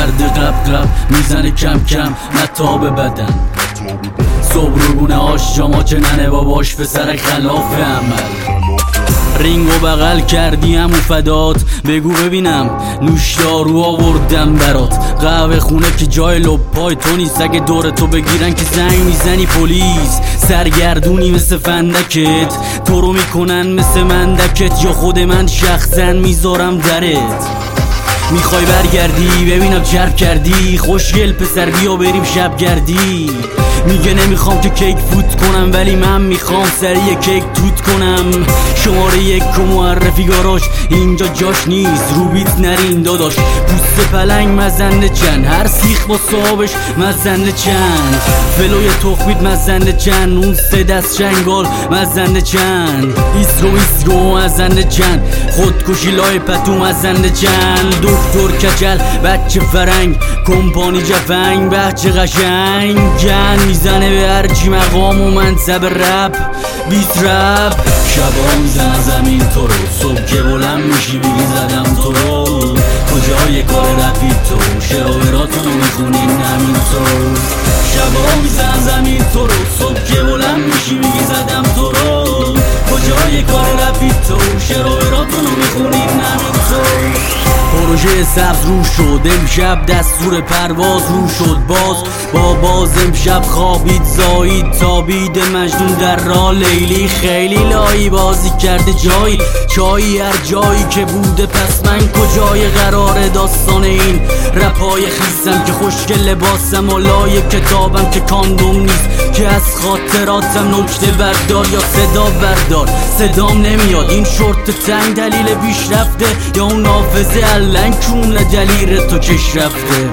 سرده قب میزنه کم کم نتاب بدن صبرگونه هاش جاما که ننه باباش پسر خلاف عمل رینگو بغل کردی همو فدات بگو ببینم نوشدارو آوردم برات قهوه خونه که جای لپای تو نیست اگه دور تو بگیرن که زنگ میزنی پلیس سرگردونی مثل فندکت تو رو میکنن مثل مندکت یا خود من شخصا میذارم درت میخوای برگردی ببینم چرب کردی خوشگل پسر بیا بریم شب گردی میگه نمیخوام که کیک فوت کنم ولی من میخوام سریع کیک توت کنم شماره 1 و معرفی گاراژ اینجا جاش نیست روبیت نرین داداش پوست پلنگ مزنده چند هر سیخ با صابش مزنده چند فلوی تخمید مزنده چند اون 3 دست چنگال مزنده چند ایسرو مزنده چند خودکشی لای پتو مزنده چند دکتر کچل بچه فرنگ کمپانی جفنگ بچه قشنگ جن میزنه به هرچی مقام و منصب رپ بیت رپ شبا میزنه زمین تو رو صبح که بلند میشی بگی زدم تو رو کجای کار رپی تو شراوراتونو میخونین همین تو شبا میزنه زمین تو رو صبح که بلند میشی بگی زدم تو رو کجای کار رپی تو شراوراتونو میخونین همین تو پروژه سبز رو شد امشب دستور پرواز رو شد باز امشب خوابید زایید تابید مجنون در راه لیلی خیلی لایی بازی کرده جایی چایی هر جایی که بوده پس من کجای قرار داستان این رپای خیسم که خوشگل لباسم و لای کتابم که کاندوم نیست که از خاطراتم نکته بردار یا صدا بردار صدام نمیاد این شورت تنگ دلیل پیشرفته یا اون حافظه الان کونه دلیل تو کش رفته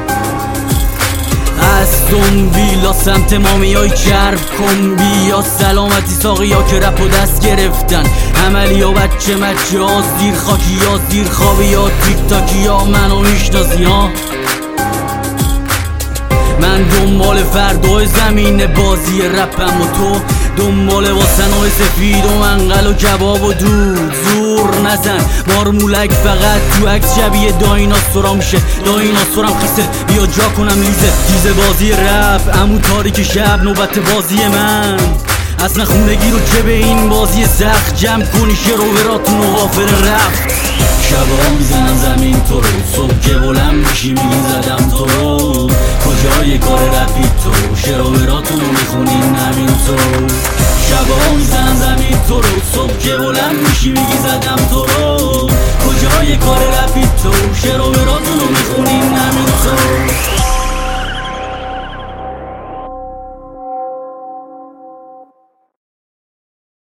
از دنبیلا سمت مامی های چرب کمبی یا سلامتی ساقی ها که رپ و دست گرفتن عملی ها بچه مچه ها زیر خاکی ها زیر خوابی ها تیک تاکی ها منو میشناسی ها من دنبال فردای زمین بازی رپم و تو دنبال واسنای سفید و منقل و کباب و دود زور نزن مارمولک فقط تو عکس شبیه دایناسورا میشه دایناسورم خیسه بیا جا کنم لیزه بازی رپ امو تاریک شب نوبت بازی من اصلا خونگی رو که به این بازی سخت جمع کنی شرووراتون و غافل رفت شبا میزنم زمین تو رو صبح که بلند میشی میگی زدم تو رو کجای کار رپی تو شرووراتون رو میخونین همین تو شبا میزنم زمین تو رو صبح که بلند میشی میگی زدم تو رو کجای کار رپی تو شرووراتون رو میخونین همین تو